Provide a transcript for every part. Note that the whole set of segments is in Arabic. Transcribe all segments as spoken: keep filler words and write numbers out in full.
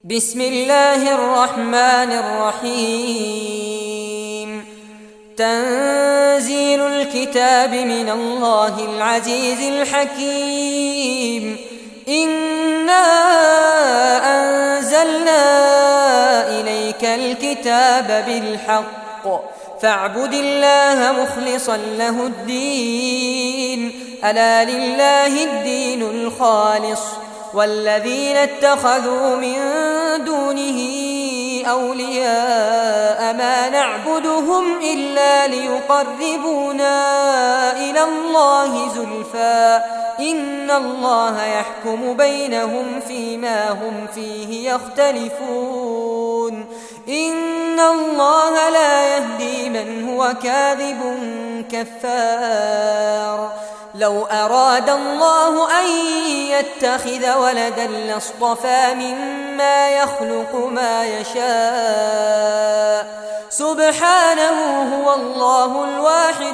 بسم الله الرحمن الرحيم. تنزيل الكتاب من الله العزيز الحكيم. إنا أنزلنا إليك الكتاب بالحق فاعبد الله مخلصا له الدين. ألا لله الدين الخالص والذين اتخذوا من دونه أولياء ما نعبدهم إلا ليقربونا إلى الله زلفى إن الله يحكم بينهم فيما هم فيه يختلفون. إن الله لا يهدي من هو كاذب كفار. لو أراد الله أن يتخذ ولدا لاصطفى مما يخلق ما يشاء سبحانه هو الله الواحد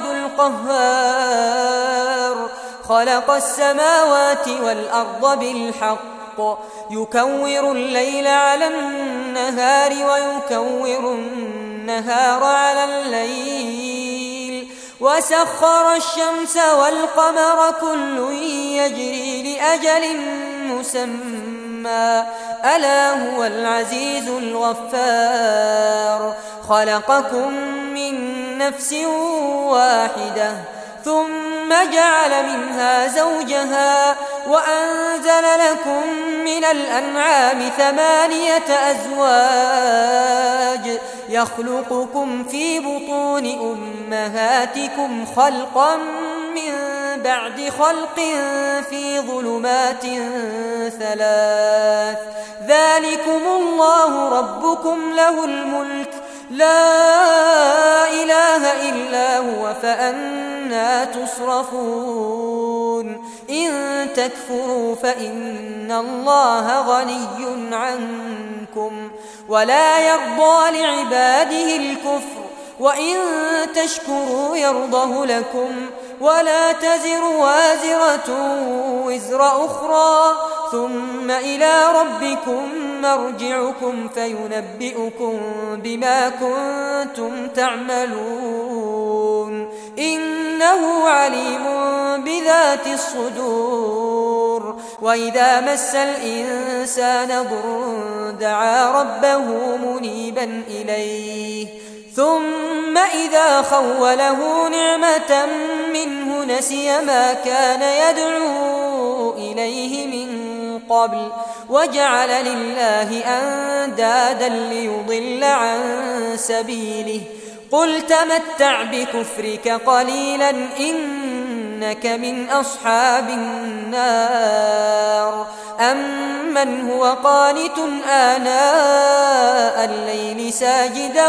القهار. خلق السماوات والأرض بالحق يكور الليل على النهار ويكور النهار على الليل وسخر الشمس والقمر كل يجري لأجل مسمى ألا هو العزيز الغفار. خلقكم من نفس واحدة ثم جعل منها زوجها وأنزل لكم من الأنعام ثمانية أزواج يخلقكم في بطون أمهاتكم خلقا من بعد خلق في ظلمات ثلاث. ذلكم الله ربكم له الملك لا إله إلا هو فأنى تصرفون. إن تكفروا فإن الله غني عنكم ولا يرضى لعباده الكفر وإن تشكروا يرضه لكم ولا تزر وازرة وزر أخرى ثم إلى ربكم مرجعكم فينبئكم بما كنتم تعملون. إنه عليم بذات الصدور. وإذا مس الإنسان ضر دعا ربه منيبا إليه ثم إذا خوله نعمة منه نسي ما كان يدعو إليه من قبل وجعل لله أندادا ليضل عن سبيله. قل تمتع بكفرك قليلا إنك من أصحاب النار. أمن هو قانت آناء الليل ساجدا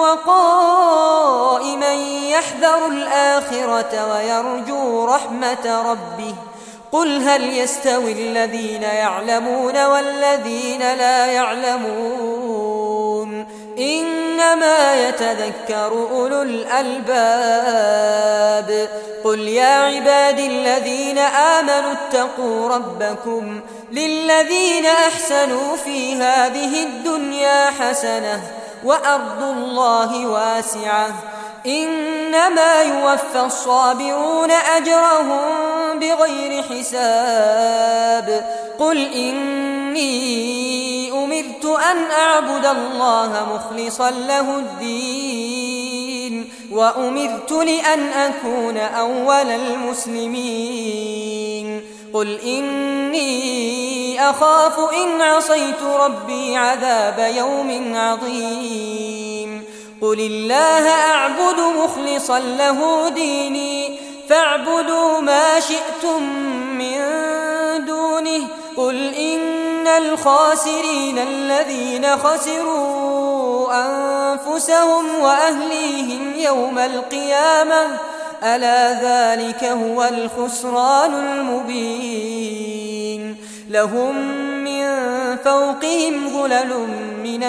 وقائما يحذر الآخرة ويرجو رحمة ربه. قل هل يستوي الذين يعلمون والذين لا يعلمون إنما يتذكر أولو الألباب. قل يا عبادي الذين آمنوا اتقوا ربكم للذين أحسنوا في هذه الدنيا حسنة وأرض الله واسعة إنما يوفى الصابرون أجرهم بغير حساب. قل إني أمرت أن أعبد الله مخلصا له الدين وأمرت لأن أكون أول المسلمين. قل إني أخاف إن عصيت ربي عذاب يوم عظيم. قل الله أعبد مخلصا له ديني فاعبدوا ما شئتم من دونه. قل إن الخاسرين الذين خسروا أنفسهم وأهليهم يوم القيامة ألا ذلك هو الخسران المبين. لهم من فوقهم ظلل من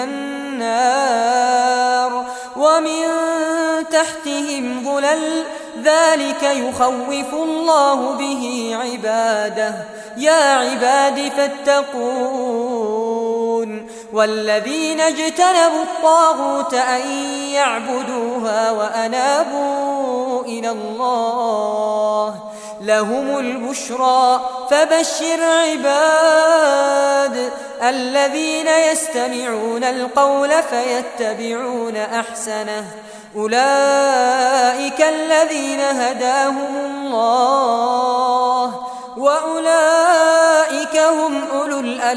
النار ومن تحتهم ظلل ذلك يخوف الله به عباده. يا عباد فاتقون والذين اجتنبوا الطاغوت أن يعبدوها وأنابوا إلى الله لهم البشرى فبشر عباد الذين يستمعون القول فيتبعون أحسنه أولئك الذين هداهم الله وأولئك هم أولو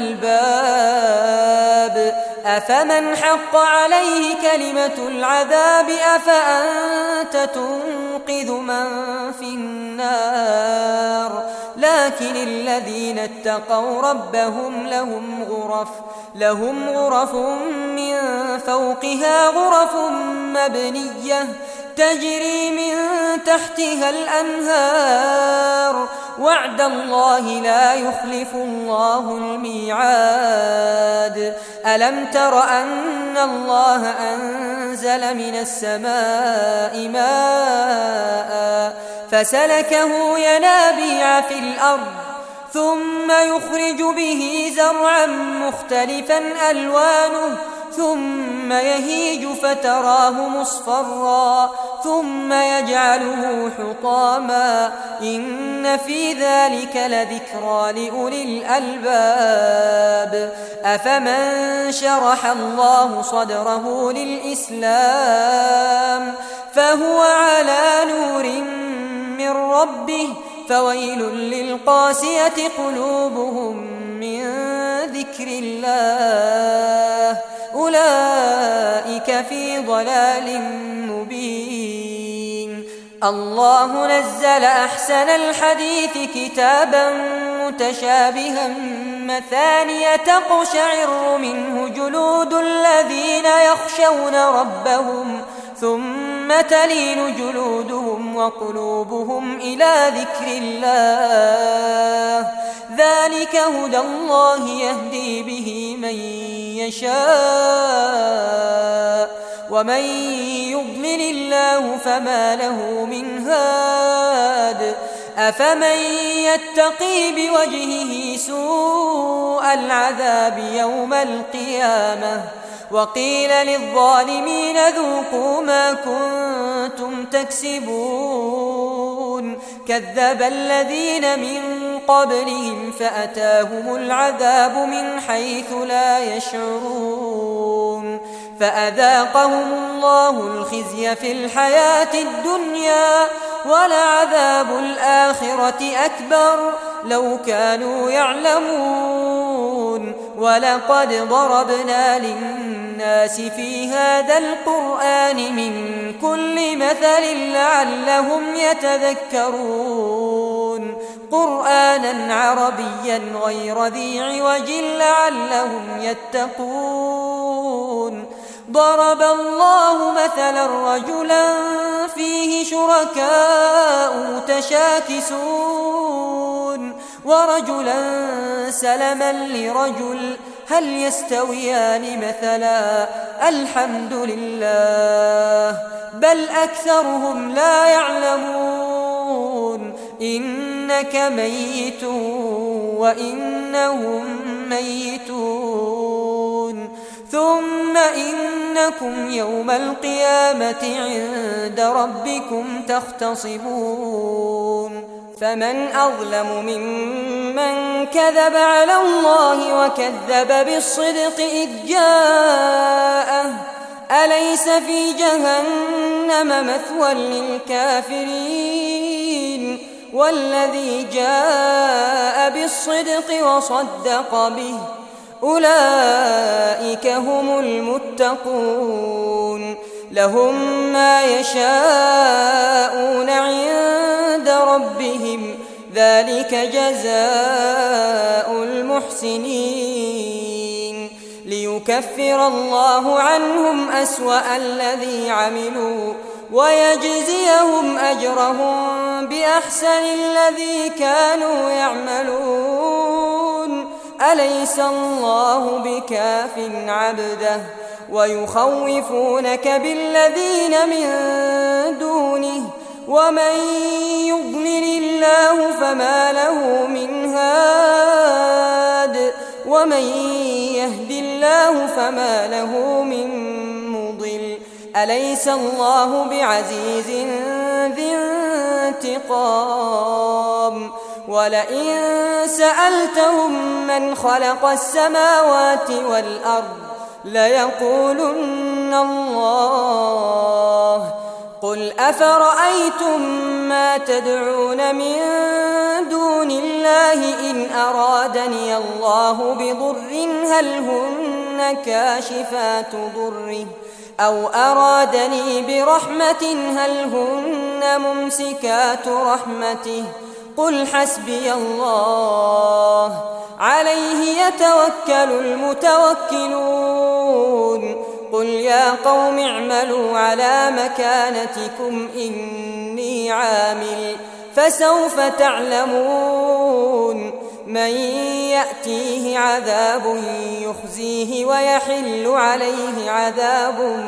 الألباب أفمن حق عليه كلمة العذاب أفأنت تنقذ من في النار لكن الذين اتقوا ربهم لهم غرف لهم غرف من فوقها غرف مبنية تجري من تحتها الأنهار وعد الله لا يخلف الله الميعاد ألم تر أن الله أنزل من السماء ماء فسلكه ينابيع في الأرض ثم يخرج به زرعا مختلفا ألوانه ثم يهيج فتراه مصفرا ثم يجعله حطاما إن في ذلك لذكرى لأولي الألباب أفمن شرح الله صدره للإسلام فهو على نور من ربه فويل للقاسية قلوبهم من ذكر الله أولئك في ضلال مبين الله نزل أحسن الحديث كتابا متشابها مثانية تقشعر منه جلود الذين يخشون ربهم ثم تلين جلودهم وقلوبهم إلى ذكر الله ذلك هدى الله يهدي به من يشاء ومن يضلل الله فما له من هاد أفمن يتقي بوجهه سوء العذاب يوم القيامة وقيل للظالمين ذوقوا ما كنتم تكسبون كذب الذين من قبلهم فأتاهم العذاب من حيث لا يشعرون فأذاقهم الله الخزي في الحياة الدنيا ولعذاب الآخرة أكبر لو كانوا يعلمون ولقد ضربنا للناس في هذا القرآن من كل مثل لعلهم يتذكرون قرآنا عربيا غير ذي عوج لعلهم يتقون ضرب الله مثلا رجلا فيه شركاء متشاكسون ورجلا سلما لرجل هل يستويان مثلا الحمد لله بل أكثرهم لا يعلمون إنك ميت وإنهم ميتون ثم إنكم يوم القيامة عند ربكم تختصمون فمن أظلم ممن كذب على الله وكذب بالصدق إذ جاءه أليس في جهنم مثوى للكافرين والذي جاء بالصدق وصدق به أولئك هم المتقون لهم ما يشاءون عند ربهم ذلك جزاء المحسنين ليكفر الله عنهم أسوأ الذي عملوا ويجزيهم أجرهم بأحسن الذي كانوا يعملون أليس الله بكاف عبده ويخوفونك بالذين من دونه ومن يضلل الله فما له من هاد ومن يهد الله فما له من مضل أليس الله بعزيز ذي انتقام ولئن سألتهم من خلق السماوات والأرض ليقولن الله قل أفرأيتم ما تدعون من دون الله إن أرادني الله بضر هل هن كاشفات ضره أو أرادني برحمة هل هن ممسكات رحمته قل حسبي الله عليه يتوكل المتوكلون قل يا قوم اعملوا على مكانتكم إني عامل فسوف تعلمون من يأتيه عذاب يخزيه ويحل عليه عذاب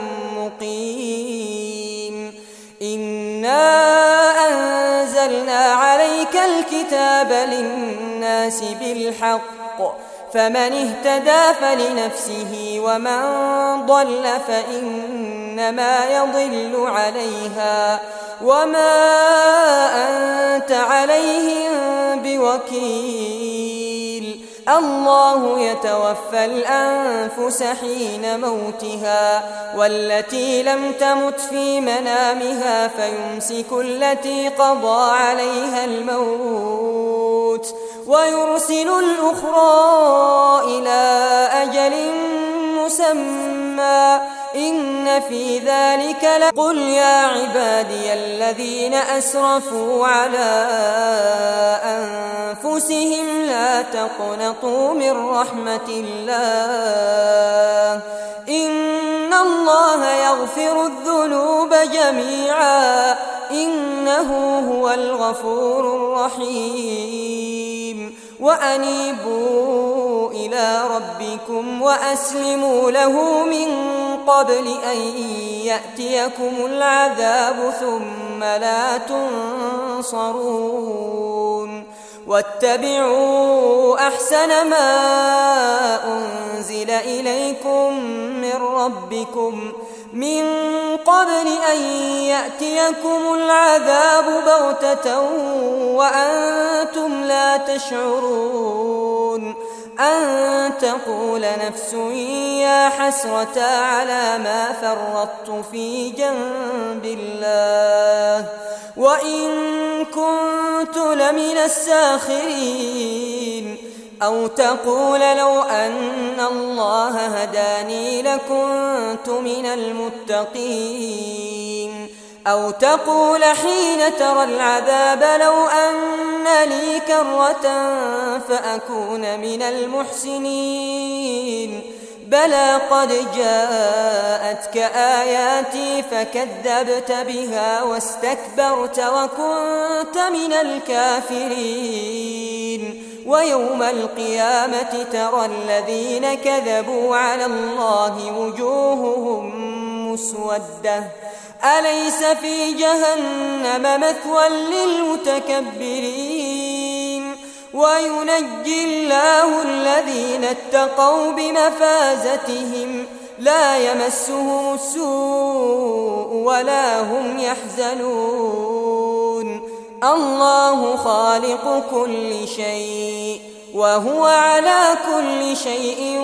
مقيم إنا أنزلنا عليك الكتاب للناس بالحق فمن اهتدى فلنفسه ومن ضل فإنما يضل عليها وما أنت عليهم بوكيل الله يتوفى الأنفس حين موتها والتي لم تمت في منامها فيمسك التي قضى عليها الموت ويرسل الأخرى إلى أجل مسمى إن في ذلك لقل يا عبادي الذين أسرفوا على أنفسهم لا تقنطوا من رحمة الله إن الله يغفر الذنوب جميعا إنه هو الغفور الرحيم وأنيبوا إلى ربكم وأسلموا له من قبل أن يأتيكم العذاب ثم لا تنصرون واتبعوا أحسن ما أنزل إليكم من ربكم من قبل أن يأتيكم العذاب بغتة وأنتم لا تشعرون أن تقول نفس يا حسرة على ما فرطت في جنب الله وإن كنت لمن الساخرين أو تقول لو أن الله هداني لكنت من المتقين أو تقول حين ترى العذاب لو أن لي كرة فأكون من المحسنين بلى قد جاءتك آياتي فكذبت بها واستكبرت وكنت من الكافرين ويوم القيامة ترى الذين كذبوا على الله وجوههم مسودة أليس في جهنم مثوى للمتكبرين وينجي الله الذين اتقوا بمفازتهم لا يمسهم السوء ولا هم يحزنون الله خالق كل شيء وهو على كل شيء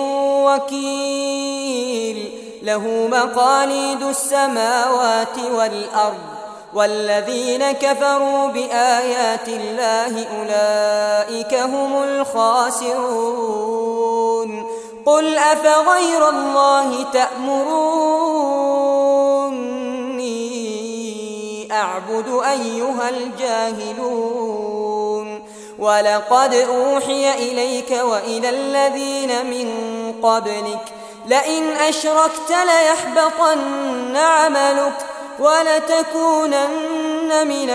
وكيل له مقاليد السماوات والأرض والذين كفروا بآيات الله أولئك هم الخاسرون قل أفغير الله تأمروني أعبد أيها الجاهلون ولقد أوحي إليك وإلى الذين من قبلك لئن أشركت ليحبطن عملك ولتكونن من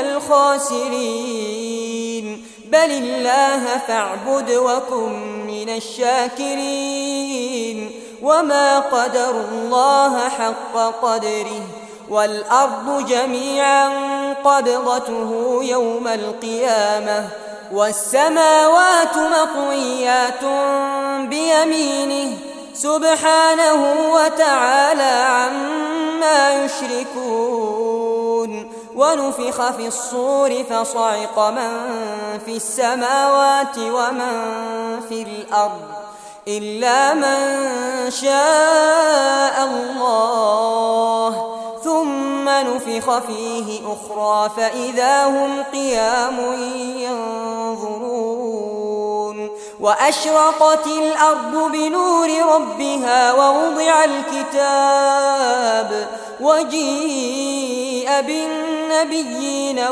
الخاسرين بل الله فاعبد وكن من الشاكرين وما قدروا الله حق قدره والأرض جميعا قبضته يوم القيامة والسماوات مطويات بيمينه سبحانه وتعالى عما يشركون. ونفخ في الصور فصعق من في السماوات ومن في الأرض إلا من شاء الله، ثم نفخ فيه أخرى فإذا هم قيام ينظرون. وأشرقت الأرض بنور ربها ووضع الكتاب وجيء بالنبيين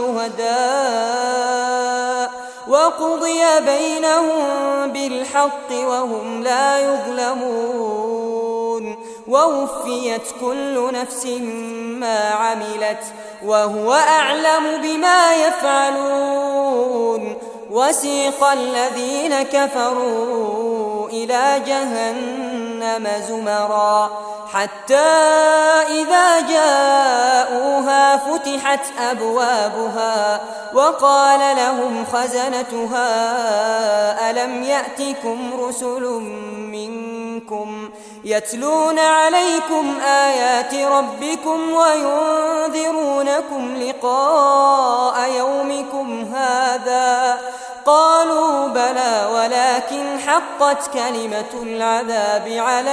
والشهداء وقضي بينهم بالحق وهم لا يظلمون. ووفيت كل نفس ما عملت وهو أعلم بما يفعلون. وسيق الذين كفروا إلى جهنم زمرا حتى إذا جاءوها فتحت أبوابها وقال لهم خزنتها ألم يأتكم رسل منكم يتلون عليكم آيات ربكم وينذرونكم لقاء يومكم هذا؟ قالوا بلى ولكن حقت كلمة العذاب على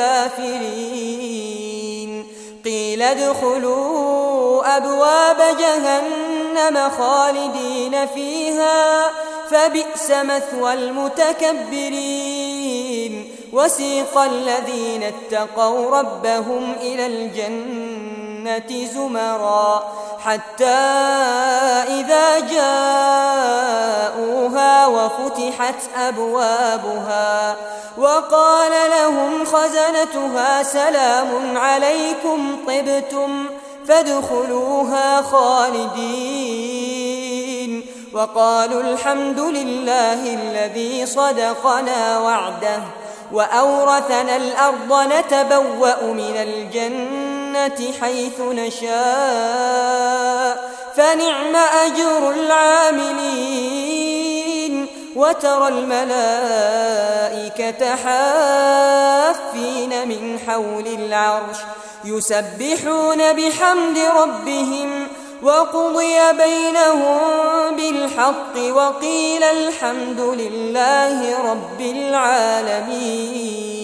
الكافرين. قيل ادخلوا أبواب جهنم خالدين فيها فبئس مثوى المتكبرين. وسيق الذين اتقوا ربهم إلى الجنة زمرا حتى إذا جاءوها وفتحت أبوابها وقال لهم خزنتها سلام عليكم طبتم فادخلوها خالدين. وقالوا الحمد لله الذي صدقنا وعده وأورثنا الأرض نتبوأ من الجنة حيث نشاء فنعم أجر العاملين. وترى الملائكة حافين من حول العرش يسبحون بحمد ربهم وقضي بينهم بالحق وقيل الحمد لله رب العالمين.